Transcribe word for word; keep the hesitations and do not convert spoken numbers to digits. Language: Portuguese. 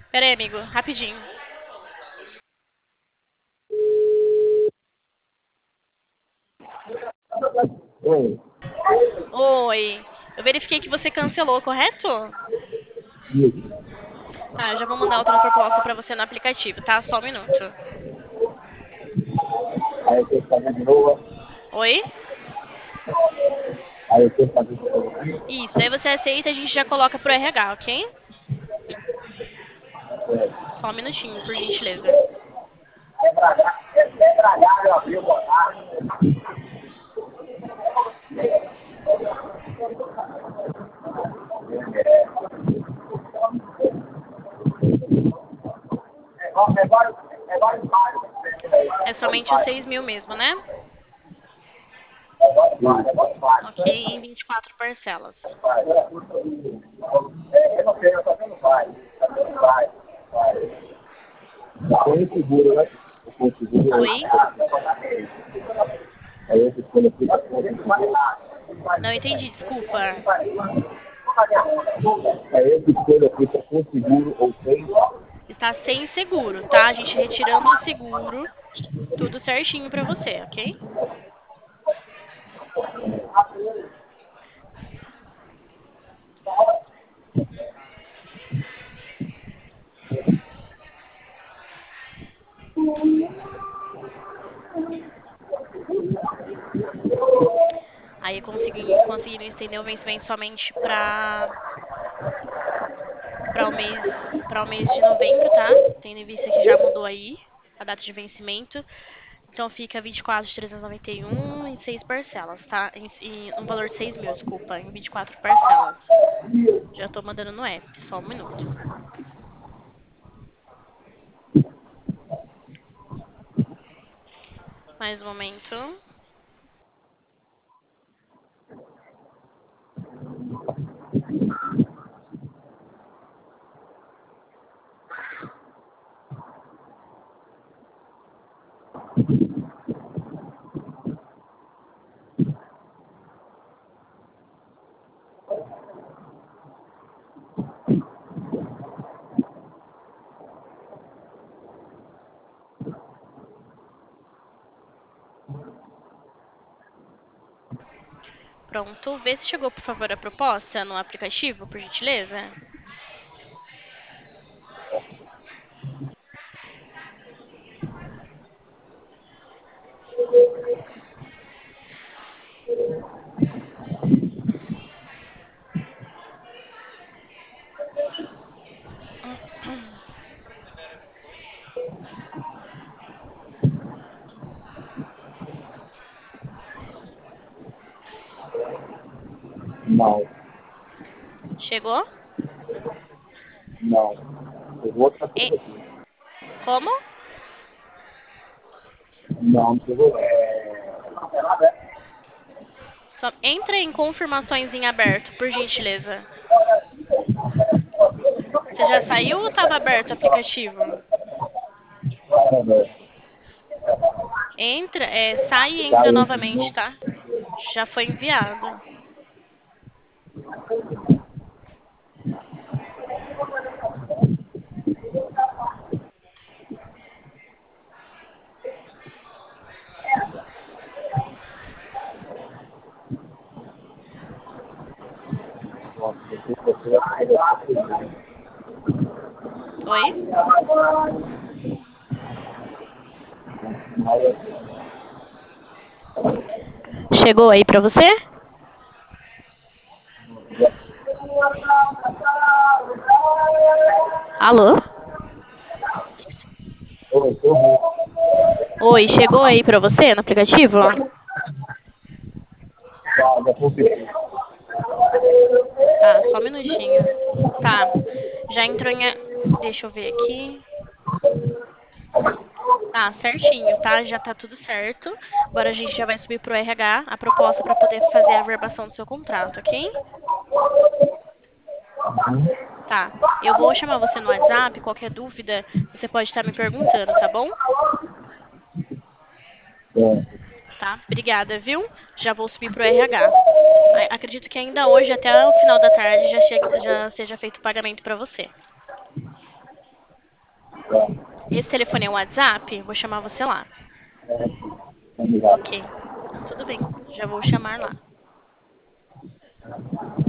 Pera aí, amigo, rapidinho. Oi, Oi, eu verifiquei que você cancelou, correto? isso. Tá, eu já vou mandar outra proposta pra você no aplicativo, tá? Só um minuto. Aí eu tenho que fazer de novo. Oi? Aí eu tenho que fazer de novo. Isso, daí você aceita e a gente já coloca pro R H, ok? É. Só um minutinho, por gentileza. É somente os seis mil mesmo, né? Ok, em vinte e quatro parcelas. Eu não sei, eu tô vendo vai. Vai, vai. Põe o seguro, né? Eu ponho o seguro. Oi? Aí eu escolho a aplicação. Não entendi, desculpa. Aí eu escolho a aplicação seguro ou sem. Está sem seguro, tá? A gente retirando o seguro, tudo certinho pra você, ok? Aí consegui, conseguiram estender o vencimento somente para para o mês para o mês de novembro, tá? Tendo em vista que já mudou aí a data de vencimento. Então fica vinte e quatro de trezentos e noventa e um em seis parcelas, tá? Em, em um valor de seis mil, desculpa, em vinte e quatro parcelas. Já tô mandando no app, só um minuto. Mais um momento. Pronto, vê se chegou, por favor, a proposta no aplicativo, por gentileza. Não, Chegou? não. Eu vou outra E- coisa aqui. como? Não, não chegou. É... Só entra em confirmações em aberto, por gentileza. Você já saiu ou estava aberto o aplicativo? Entra, é, sai e Tá, entra eu de novamente, novo. tá? Já foi enviado. Nossa, eu sei que você vai fazer. Oi? Chegou aí pra você? Alô? Oi, eu vou. Oi, chegou aí pra você no aplicativo? Tá, já conferi. Tá, só um minutinho. Tá, já entrou em... a- Deixa eu ver aqui. Tá, certinho, tá? Já tá tudo certo. Agora a gente já vai subir pro R H a proposta pra poder fazer a verbação do seu contrato, ok? Tá. Eu vou chamar você no WhatsApp. Qualquer dúvida, você pode estar me perguntando, tá bom? É. Tá? Obrigada, viu? Já vou subir pro R H. A- Acredito que ainda hoje, até o final da tarde, já, chegue, já seja feito o pagamento pra você. É, Esse telefone é o WhatsApp? Vou chamar você lá. é, vamos lá. Ok. Não, tudo bem. Já vou chamar lá.